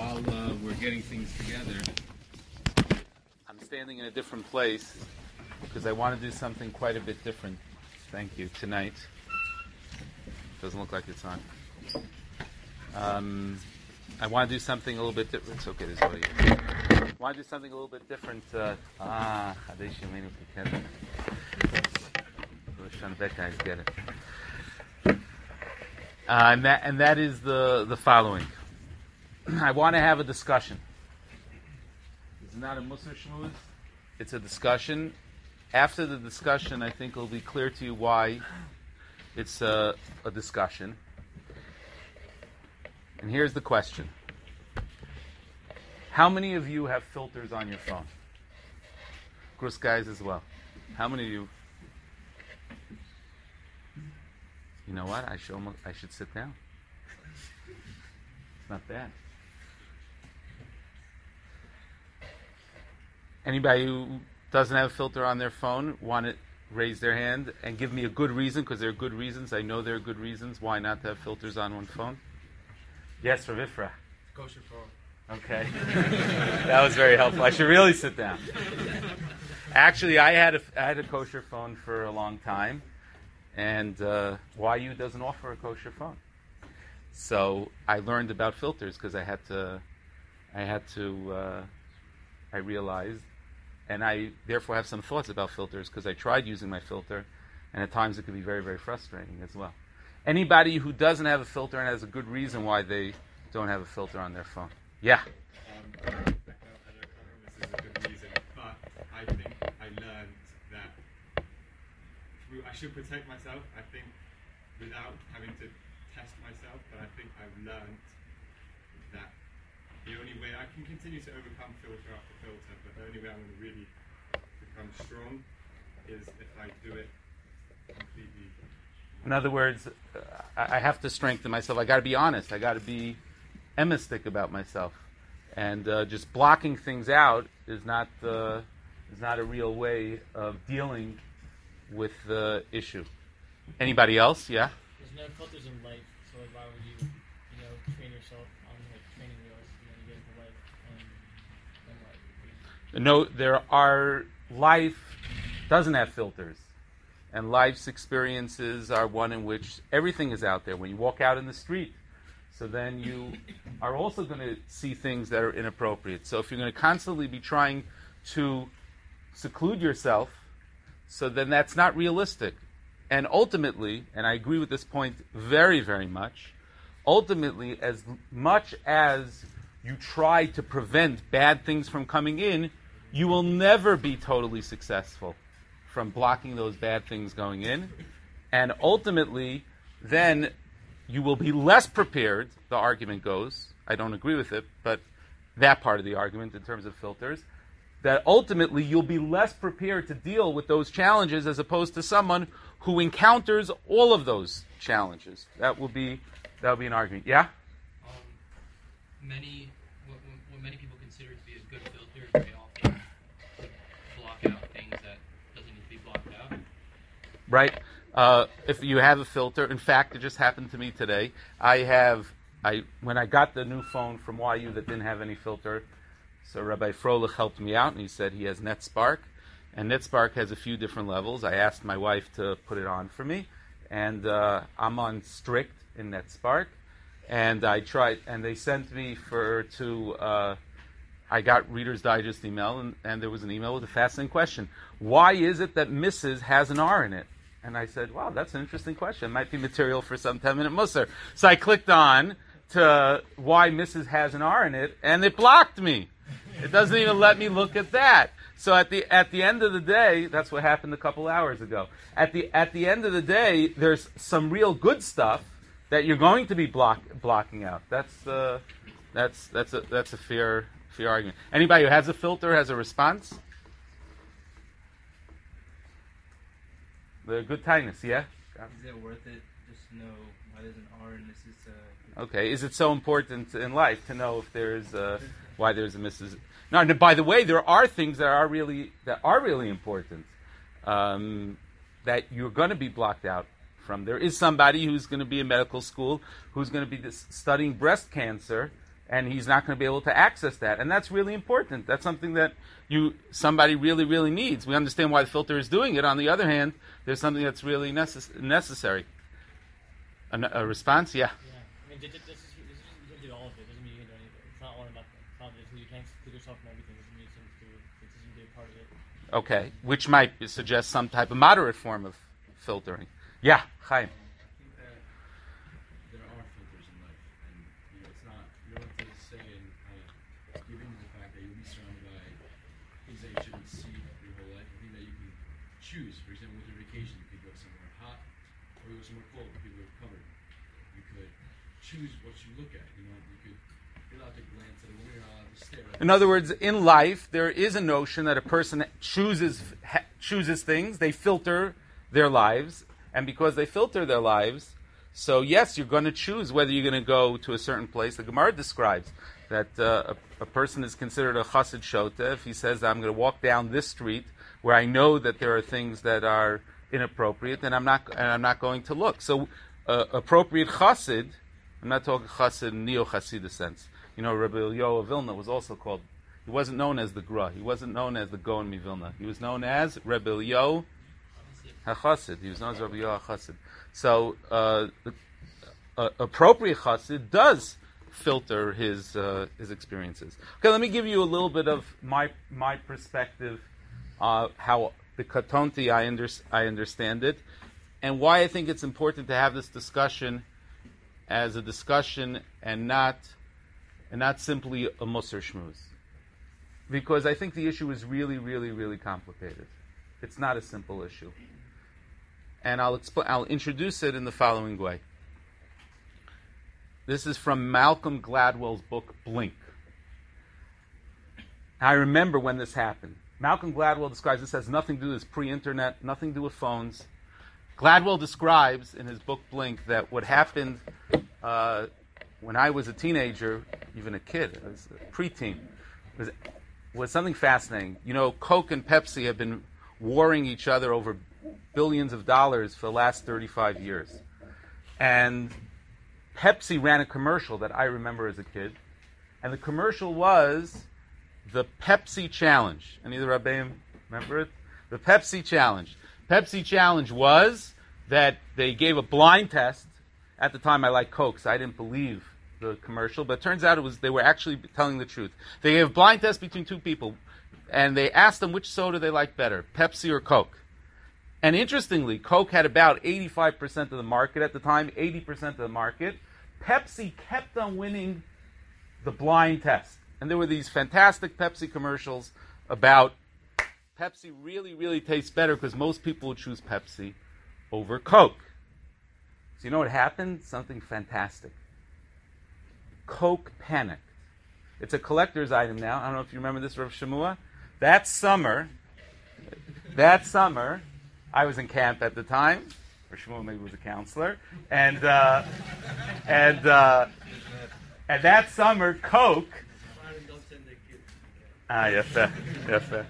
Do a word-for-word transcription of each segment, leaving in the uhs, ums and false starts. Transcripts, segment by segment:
while uh, we're getting things together, I'm standing in a different place because I want to do something quite a bit different. Thank you. Tonight. Doesn't look like it's on. Um, I want to do something a little bit different. It's okay. There's audio. I want to do something a little bit different. Uh, ah, Chadesh Yameinu Kikeda. The guys get it. Uh, and that and that is the the following. I want to have a discussion. It's not a Musar Shmuz. It's a discussion. After the discussion, I think it'll be clear to you why it's a, a discussion. And here's the question. How many of you have filters on your phone? Grus guys as well. How many of you? You know what? I should, almost, I should sit down. It's not bad. Anybody who doesn't have a filter on their phone want to raise their hand and give me a good reason, because there are good reasons. I know there are good reasons why not to have filters on one phone. Yes, Ravifra. Kosher phone. Okay. That was very helpful. I should really sit down. Actually, I had a, I had a kosher phone for a long time, and uh, Y U doesn't offer a kosher phone. So I learned about filters because I had to, I had to, uh, I realized, and I therefore have some thoughts about filters because I tried using my filter, and at times it could be very, very frustrating as well. Anybody who doesn't have a filter and has a good reason why they don't have a filter on their phone. Yeah? Um, I don't know if this is a good reason, but I think I learned that through, I should protect myself, I think, without having to test myself, but I think I've learned that the only way I can continue to overcome filter after filter, but the only way I'm going to really become strong is if I do it completely. In other words, uh, I have to strengthen myself. I got to be honest. I got to be emistic about myself, and uh, just blocking things out is not uh, is not a real way of dealing with the issue. Anybody else? Yeah. There's no filters in life, so like, why would you, you know, train yourself on like training wheels and then you get into life and, and like. No, there are life doesn't have filters. And life's experiences are one in which everything is out there. When you walk out in the street, so then you are also going to see things that are inappropriate. So if you're going to constantly be trying to seclude yourself, so then that's not realistic. And ultimately, and I agree with this point very, very much, ultimately, as much as you try to prevent bad things from coming in, you will never be totally successful from blocking those bad things going in. And ultimately, then you will be less prepared, the argument goes. I don't agree with it, but that part of the argument in terms of filters, that ultimately you'll be less prepared to deal with those challenges as opposed to someone who encounters all of those challenges. That will be that will be an argument. Yeah? Um, many, what, what many people consider to be a good filter, they often block out things that right? Uh, if you have a filter, in fact, it just happened to me today. I have, I when I got the new phone from Y U that didn't have any filter, so Rabbi Froelich helped me out, and he said he has NetSpark, and NetSpark has a few different levels. I asked my wife to put it on for me, and uh, I'm on strict in NetSpark, and I tried, and they sent me for to. Uh, I got Reader's Digest email, and, and there was an email with a fascinating question. Why is it that Missus has an R in it? And I said, wow, that's an interesting question. It might be material for some ten-minute Musar. So I clicked on to why Missus has an R in it, and it blocked me. It doesn't even let me look at that. So at the at the end of the day, that's what happened a couple hours ago. At the at the end of the day, there's some real good stuff that you're going to be block, blocking out. That's uh, that's that's a that's a fair fair argument. Anybody who has a filter has a response? The good kindness, yeah? Is it worth it just to know why there's an R in Missus Uh, okay, is it so important in life to know if there's uh, why there's a Missus No, and by the way, there are things that are really that are really important um, that you're going to be blocked out from. There is somebody who's going to be in medical school who's going to be dis- studying breast cancer, and he's not going to be able to access that. And that's really important. That's something that you somebody really, really needs. We understand why the filter is doing it. On the other hand, there's something that's really necess- necessary. A, a response? Yeah. Yeah. I mean, this, this, this is, this is, you can do all of it. It doesn't mean you can do anything. It's not all or nothing. It's not just you can't exclude yourself from everything. It doesn't mean you can do it. It doesn't be a part of it. Okay. Which might suggest some type of moderate form of filtering. Yeah, Chaim. There are filters in life, and you know it's not. You don't have to say and uh, giving the fact that you'll be surrounded by things that you shouldn't see your whole life. I think that you can choose. For example, with your vacation, you could go somewhere hot or you go somewhere cold. People are covered. You could choose what you look at. You know, you could. You're allowed to glance at a woman. You're allowed to stare at. In other words, in life, there is a notion that a person chooses ha, chooses things. They filter their lives, and because they filter their lives. So yes, you're going to choose whether you're going to go to a certain place. The Gemara describes that uh, a, a person is considered a chassid shota if he says, I'm going to walk down this street where I know that there are things that are inappropriate, and I'm not and I'm not going to look. So uh, appropriate chassid, I'm not talking chassid in neo-chassidus sense. You know, Rabbi Eliyahu of Vilna was also called, he wasn't known as the Gra, he wasn't known as the Gaon Mivilna. He was known as Rabbi Eliyahu HaChassid. He was known as Rabbi Eliyahu HaChassid. So, uh, uh, appropriate chassid does filter his uh, his experiences. Okay, let me give you a little bit of my my perspective, uh, how the katonti I, under, I understand it, and why I think it's important to have this discussion as a discussion and not and not simply a musar shmuz. Because I think the issue is really, really, really complicated. It's not a simple issue. And I'll explain. I'll introduce it in the following way. This is from Malcolm Gladwell's book, Blink. I remember when this happened. Malcolm Gladwell describes this as nothing to do with pre-internet, nothing to do with phones. Gladwell describes in his book, Blink, that what happened uh, when I was a teenager, even a kid, as a preteen, was, was something fascinating. You know, Coke and Pepsi have been warring each other over billions of dollars for the last thirty-five years. And Pepsi ran a commercial that I remember as a kid. And the commercial was the Pepsi Challenge. Any of the Rabbeim remember it? The Pepsi Challenge. Pepsi Challenge was that they gave a blind test. At the time I liked Coke, so I didn't believe the commercial. But it turns out it was they were actually telling the truth. They gave a blind test between two people. And they asked them which soda they liked better, Pepsi or Coke. And interestingly, Coke had about eighty-five percent of the market at the time, eighty percent of the market. Pepsi kept on winning the blind test. And there were these fantastic Pepsi commercials about Pepsi really, really tastes better because most people would choose Pepsi over Coke. So you know what happened? Something fantastic. Coke panicked. It's a collector's item now. I don't know if you remember this, Rav Shemua. That summer, that summer, I was in camp at the time, or Shmuel maybe was a counselor, and uh, and uh, and that summer, Coke. Ah, yes, sir. Yes, sir.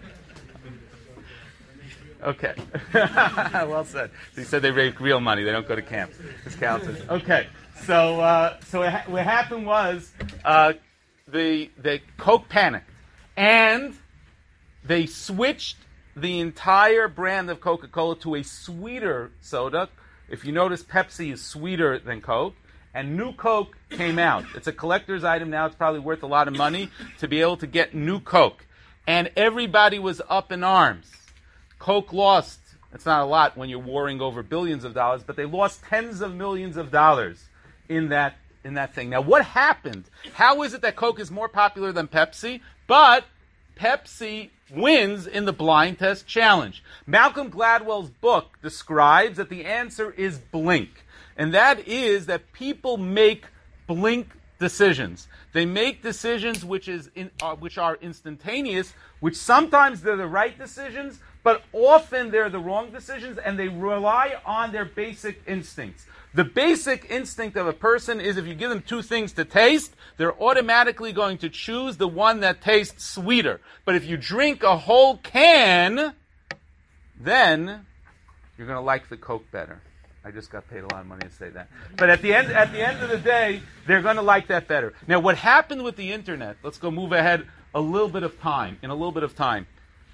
Okay. Well said. So he said they make real money. They don't go to camp. As counselors. Okay. So uh, so it ha- what happened was uh, the the Coke panicked, and they switched the entire brand of Coca-Cola to a sweeter soda. If you notice, Pepsi is sweeter than Coke. And new Coke came out. It's a collector's item now. It's probably worth a lot of money to be able to get new Coke. And everybody was up in arms. Coke lost, it's not a lot when you're warring over billions of dollars, but they lost tens of millions of dollars in that in that thing. Now, what happened? How is it that Coke is more popular than Pepsi? But Pepsi wins in the blind test challenge. Malcolm Gladwell's book describes that the answer is Blink. And that is that people make blink decisions. They make decisions which is in, uh, which are instantaneous, which sometimes they're the right decisions, but often they're the wrong decisions, and they rely on their basic instincts. The basic instinct of a person is if you give them two things to taste, they're automatically going to choose the one that tastes sweeter. But if you drink a whole can, then you're going to like the Coke better. I just got paid a lot of money to say that. But at the end, at the end of the day, they're going to like that better. Now, what happened with the internet? Let's go move ahead a little bit of time. In a little bit of time,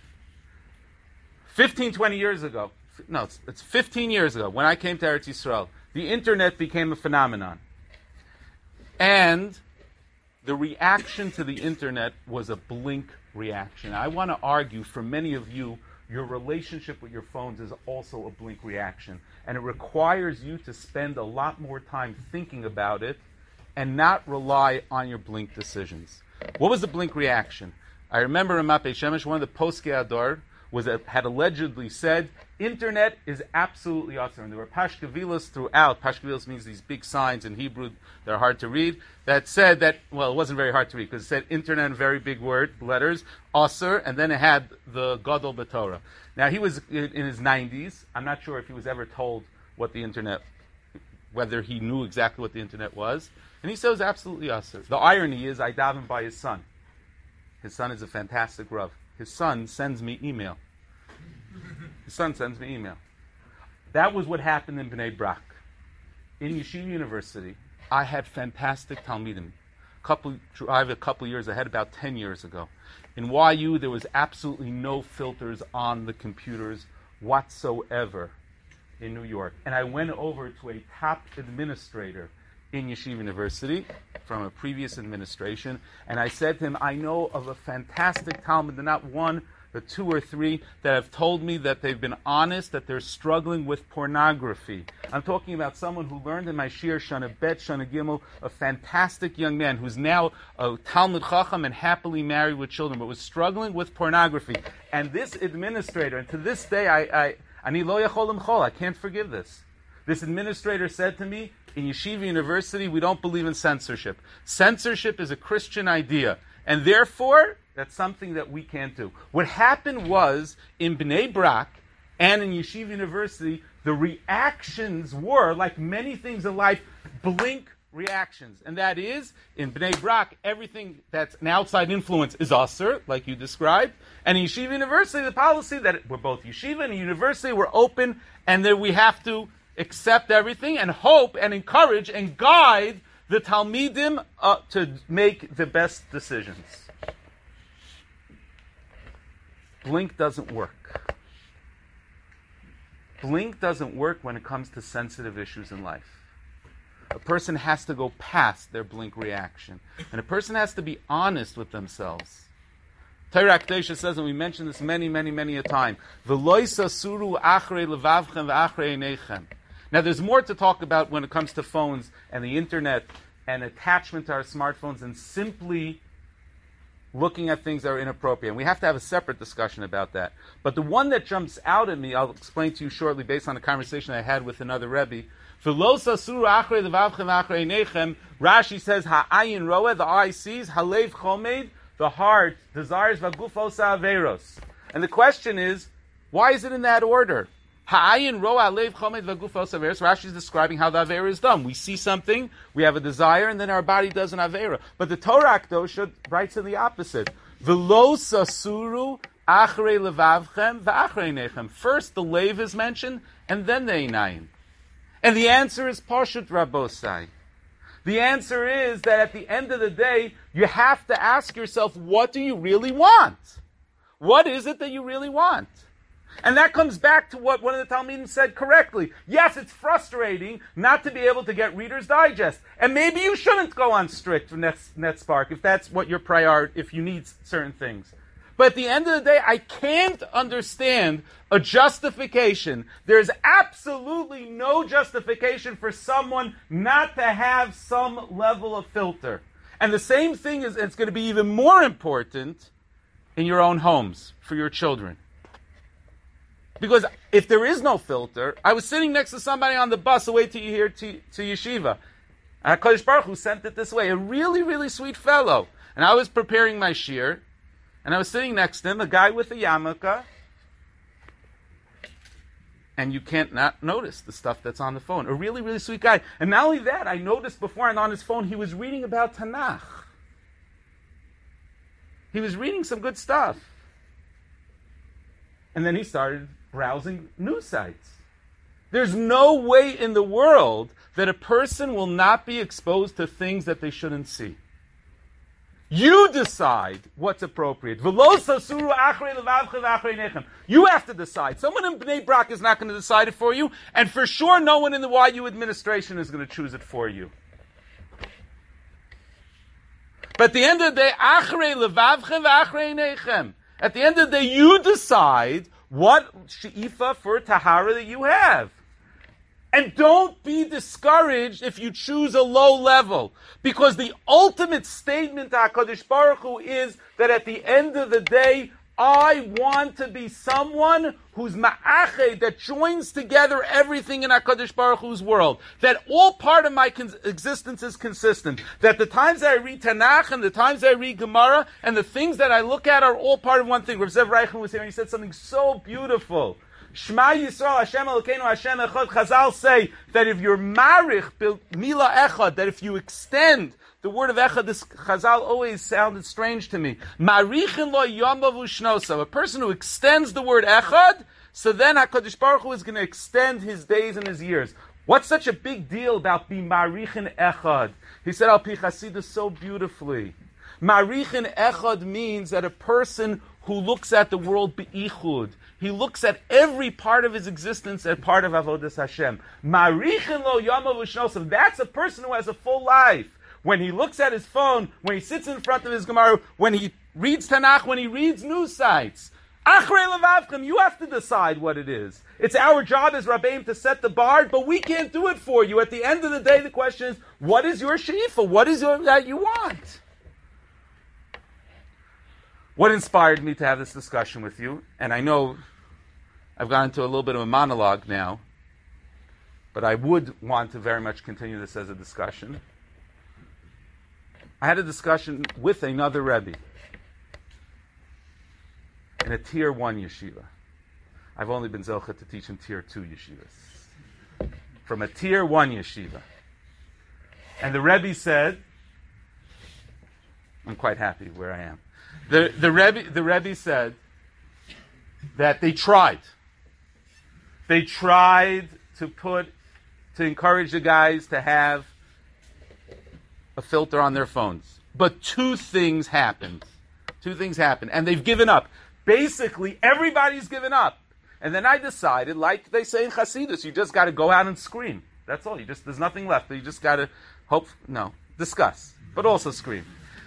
fifteen, twenty years ago. No, it's, it's fifteen years ago when I came to Eretz Yisrael. The internet became a phenomenon, and the reaction to the internet was a blink reaction. I want to argue for many of you, your relationship with your phones is also a blink reaction. And it requires you to spend a lot more time thinking about it and not rely on your blink decisions. What was the blink reaction? I remember in Mapei Shemesh, one of the Poskei Ador was a, had allegedly said, internet is absolutely awesome. And there were pashkavilas throughout. Pashkavilas means these big signs in Hebrew that are hard to read, that said that, well, it wasn't very hard to read, because it said internet in very big word, letters, aser, and then it had the Gadol B'Torah. Now, he was in, in his nineties. I'm not sure if he was ever told what the internet, whether he knew exactly what the internet was. And he said it was absolutely aser. The irony is, I daven by his son. His son is a fantastic Rav. His son sends me email. His son sends me email. That was what happened in Bnei Brak. In Yeshiva University, I had fantastic Talmidim. Couple, drive a couple years ahead, about ten years ago. In Y U, there was absolutely no filters on the computers whatsoever in New York. And I went over to a top administrator in Yeshiva University from a previous administration, and I said to him, I know of a fantastic Talmud, not one, but two or three, that have told me that they've been honest, that they're struggling with pornography. I'm talking about someone who learned in my Shir, Shana Bet, Shana Gimel, a fantastic young man who's now a Talmud Chacham and happily married with children, but was struggling with pornography. And this administrator, and to this day, I, I, Ani lo yachol limchol, I can't forgive this. This administrator said to me, in Yeshiva University, we don't believe in censorship. Censorship is a Christian idea, and therefore, that's something that we can't do. What happened was, in Bnei Brak and in Yeshiva University, the reactions were, like many things in life, blink reactions. And that is, in Bnei Brak, everything that's an outside influence is aser, like you described. And in Yeshiva University, the policy that we're both Yeshiva and University, we're open, and that we have to accept everything and hope and encourage and guide the Talmidim uh, to make the best decisions. Blink doesn't work. Blink doesn't work when it comes to sensitive issues in life. A person has to go past their blink reaction. And a person has to be honest with themselves. Torah Kedusha says, and we mentioned this many, many, many a time, V'lo sasuru achrei levavchem v'achrei einechem. Now, there's more to talk about when it comes to phones and the internet and attachment to our smartphones than simply looking at things that are inappropriate. And we have to have a separate discussion about that. But the one that jumps out at me, I'll explain to you shortly based on a conversation I had with another Rebbe. Rashi says, Ha'ayin roeh, the eye sees, Halev chomed, the heart desires, Vaguf osa averos. And the question is, why is it in that order? Ha'ayin roeh, Halev chomed, Vaguf osa averos. Rashi is describing how the avera is done. We see something, we have a desire, and then our body does an avera. But the Torah Kedusha writes in the opposite. V'lo sasuru achrei levavchem v'achrei einechem. First the lev is mentioned, and then the einayim. And the answer is Pashut Rabosai. The answer is that at the end of the day, you have to ask yourself, what do you really want? What is it that you really want? And that comes back to what one of the Talmidim said correctly. Yes, it's frustrating not to be able to get Reader's Digest. And maybe you shouldn't go on strict for Net, NetSpark if that's what your priority, if you need certain things. But at the end of the day, I can't understand a justification. There's absolutely no justification for someone not to have some level of filter. And the same thing is, it's going to be even more important in your own homes, for your children. Because if there is no filter, I was sitting next to somebody on the bus away to here to, to yeshiva. And HaKadosh Baruch Hu sent it this way, a really, really sweet fellow. And I was preparing my shir, and I was sitting next to him, a guy with a yarmulke, and you can't not notice the stuff that's on the phone. A really, really sweet guy. And not only that, I noticed before and on his phone, he was reading about Tanakh. He was reading some good stuff. And then he started browsing news sites. There's no way in the world that a person will not be exposed to things that they shouldn't see. You decide what's appropriate. You have to decide. Someone in Bnei Brak is not going to decide it for you, and for sure no one in the Y U administration is going to choose it for you. But at the end of the day, at the end of the day, you decide what she'ifa for tahara that you have. And don't be discouraged if you choose a low level. Because the ultimate statement to HaKadosh Baruch Hu is that at the end of the day, I want to be someone who's ma'ached, that joins together everything in HaKadosh Baruch Hu's world. That all part of my cons- existence is consistent. That the times that I read Tanakh and the times that I read Gemara and the things that I look at are all part of one thing. Rav Zev Reichen was here and he said something so beautiful. Shema Yisrael, Hashem Elokeinu, Hashem Echad. Chazal say that if you're marich, mila echad, that if you extend the word of echad, this Chazal always sounded strange to me. Marichin lo yomav ushnosa. A person who extends the word echad, so then HaKadosh Baruch Hu is going to extend his days and his years. What's such a big deal about being marichin echad? He said, Al Pi Chasidus so beautifully. Marichin echad means that a person who looks at the world be'ichud, he looks at every part of his existence as part of Avodas Hashem. Marichin lo yamav u'shnosav. That's a person who has a full life. When he looks at his phone, when he sits in front of his Gemara, when he reads Tanakh, when he reads news sites. Achrei levavchem, you have to decide what it is. It's our job as Rabbeim to set the bar, but we can't do it for you. At the end of the day, the question is, what is your she'ifa? What is it that you want? What inspired me to have this discussion with you? And I know I've gone into a little bit of a monologue now, but I would want to very much continue this as a discussion. I had a discussion with another Rebbe in a tier one yeshiva. I've only been zocheh to teach in tier two yeshivas. From a tier one yeshiva. And the Rebbe said, I'm quite happy where I am. The, the, Rebbe, the Rebbe said that they tried. They tried to put, to encourage the guys to have a filter on their phones. But two things happened. Two things happened. And they've given up. Basically, everybody's given up. And then I decided, like they say in Hasidus, you just got to go out and scream. That's all. You just There's nothing left. You just got to hope, no, discuss, but also scream.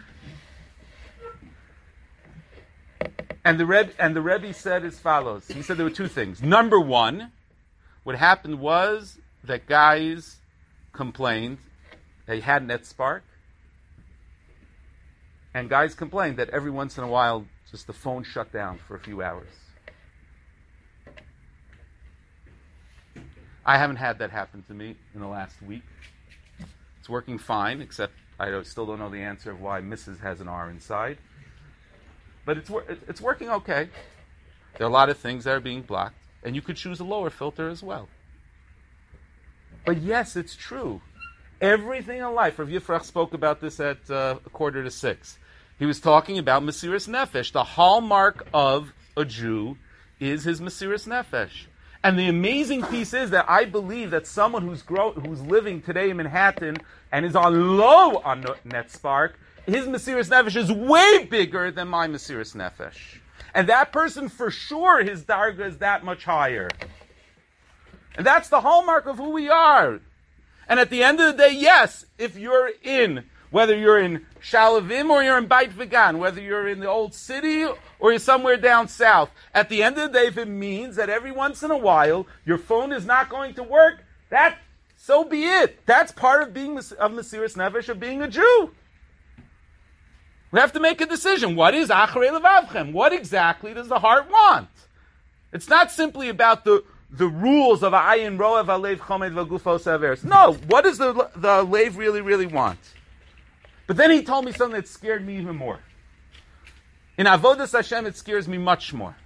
And the Rebbe, and the Rebbe said as follows. He said there were two things. Number one, what happened was that guys complained they had NetSpark, and guys complained that every once in a while just the phone shut down for a few hours. I haven't had that happen to me in the last week. It's working fine, except I don't, still don't know the answer of why Missus has an R inside. But it's it's working okay. There are a lot of things that are being blocked, and you could choose a lower filter as well. But yes, it's true. Everything in life, Rav Yifrach spoke about this at uh, a quarter to six. He was talking about Mesiras Nefesh. The hallmark of a Jew is his Mesiras Nefesh. And the amazing piece is that I believe that someone who's grow, who's living today in Manhattan and is on low on NetSpark, his Mesiras Nefesh is way bigger than my Mesiras Nefesh. And that person, for sure, his darga is that much higher. And that's the hallmark of who we are. And at the end of the day, yes, if you're in, whether you're in Shalavim or you're in Beit Vegan, whether you're in the old city or you're somewhere down south, at the end of the day, if it means that every once in a while your phone is not going to work, that, so be it. That's part of being of Mesiras Nefesh, of being a Jew. We have to make a decision. What is Achrei Levavchem? What exactly does the heart want? It's not simply about the the rules of Ayin Roev Alev Chomed V'Gufo Severes. No, what does the the Lev really, really want? But then he told me something that scared me even more. In Avodas Hashem, it scares me much more.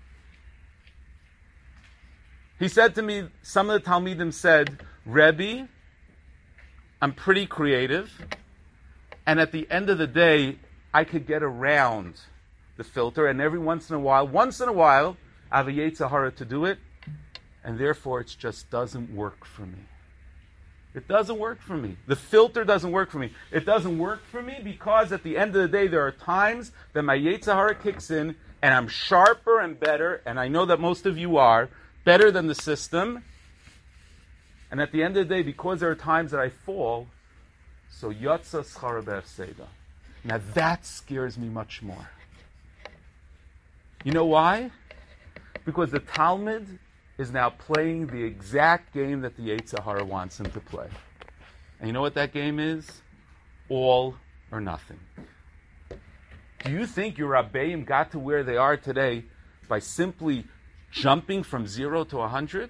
He said to me, some of the Talmidim said, Rebbe, I'm pretty creative, and at the end of the day, I could get around the filter, and every once in a while, once in a while, I have a Yetzer Hara to do it, and therefore it just doesn't work for me. It doesn't work for me. The filter doesn't work for me. It doesn't work for me because at the end of the day, there are times that my Yetzer Hara kicks in, and I'm sharper and better, and I know that most of you are, better than the system. And at the end of the day, because there are times that I fall, so Yatsa Schara B'Hefseda. Now that scares me much more. You know why? Because the Talmud is now playing the exact game that the Yetzer Hara wants him to play. And you know what that game is? All or nothing. Do you think your Rabbeim got to where they are today by simply jumping from zero to a hundred?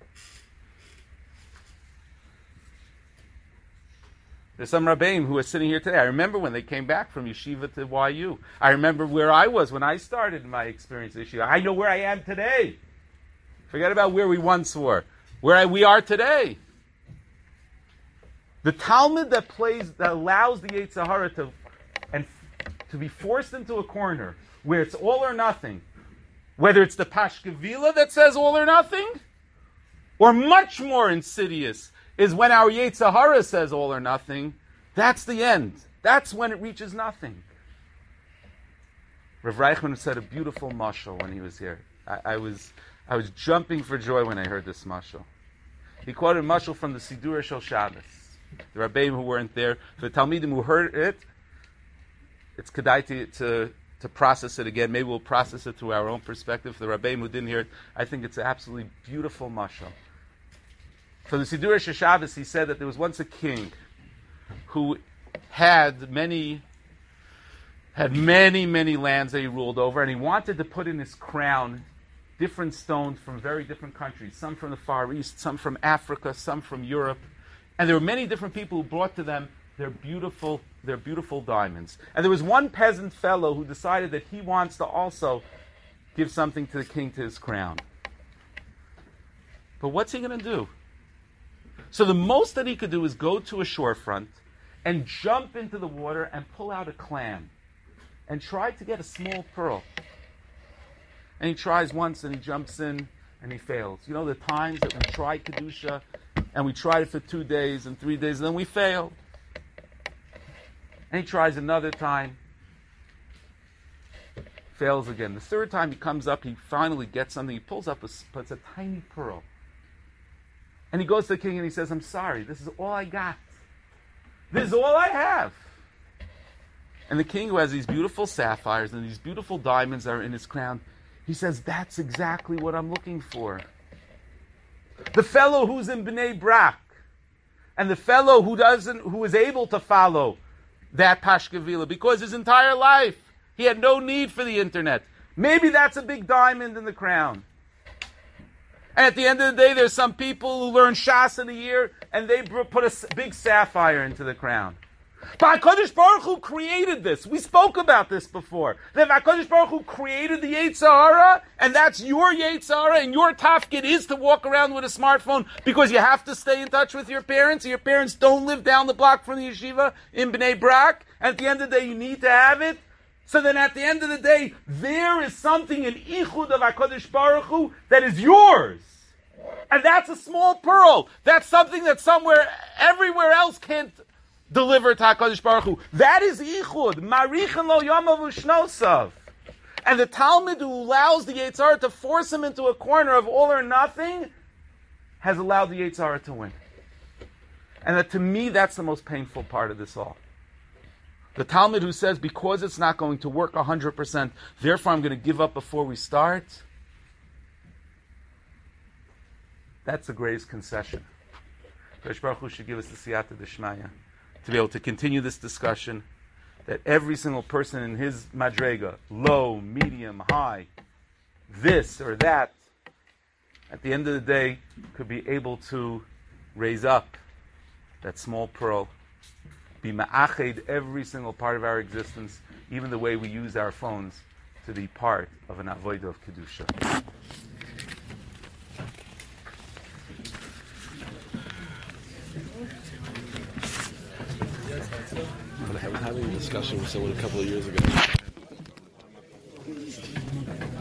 There's some Rabbeim who are sitting here today. I remember when they came back from Yeshiva to Y U. I remember where I was when I started my experience at Yeshiva. I know where I am today. Forget about where we once were. Where I, we are today. The Talmud that plays, that allows the Yetzer Hara to, and to be forced into a corner where it's all or nothing, whether it's the Pashkevila that says all or nothing, or much more insidious, is when our Yetzer Hara says all or nothing, that's the end. That's when it reaches nothing. Rav Reichman said a beautiful mashal when he was here. I, I was I was jumping for joy when I heard this mashal. He quoted a mashal from the Siddur Shel Shabbos. The Rabbeim who weren't there, the Talmidim who heard it, it's kedai to, to, to process it again. Maybe we'll process it through our own perspective. For the Rabbeim who didn't hear it, I think it's an absolutely beautiful mashal. For the Siddur Shel Shabbos, he said that there was once a king who had many, had many, many lands that he ruled over, and he wanted to put in his crown different stones from very different countries, some from the Far East, some from Africa, some from Europe. And there were many different people who brought to them their beautiful, their beautiful diamonds. And there was one peasant fellow who decided that he wants to also give something to the king to his crown. But what's he going to do? So the most that he could do is go to a shorefront and jump into the water and pull out a clam and try to get a small pearl. And he tries once and he jumps in and he fails. You know the times that we try Kedusha and we tried it for two days and three days and then we fail. And he tries another time. Fails again. The third time he comes up, he finally gets something. He pulls up a, it's a tiny pearl. And he goes to the king and he says, I'm sorry, this is all I got. This is all I have. And the king, who has these beautiful sapphires and these beautiful diamonds that are in his crown, he says, that's exactly what I'm looking for. The fellow who's in Bnei Brak, and the fellow who doesn't, who is able to follow that Pashkevila, because his entire life he had no need for the internet. Maybe that's a big diamond in the crown. And at the end of the day, there's some people who learn Shas in a year, and they put a big sapphire into the crown. But HaKadosh Baruch Hu created this. We spoke about this before. That HaKadosh Baruch Hu created the Yetzer Hara, and that's your Yetzer Hara, and your tafkid is to walk around with a smartphone because you have to stay in touch with your parents, and your parents don't live down the block from the yeshiva in Bnei Brak, and at the end of the day, you need to have it. So then at the end of the day, there is something in Ichud of HaKadosh Baruch Hu that is yours. And that's a small pearl. That's something that somewhere, everywhere else can't deliver to HaKadosh Baruch Hu. That is Ichud. Marichin lo yamav u'shnosav. And the Talmud who allows the Yetzer Hara to force him into a corner of all or nothing has allowed the Yetzer Hara to win. And that to me, that's the most painful part of this all. The Talmud who says, because it's not going to work one hundred percent, therefore I'm going to give up before we start. That's the greatest concession. HaKadosh Baruch Hu should give us the siyata d'shmaya to be able to continue this discussion, that every single person in his madrega, low, medium, high, this or that, at the end of the day, could be able to raise up that small pearl, be ma'ached every single part of our existence, even the way we use our phones, to be part of an avodah of Kedusha. I was having a discussion with someone a couple of years ago.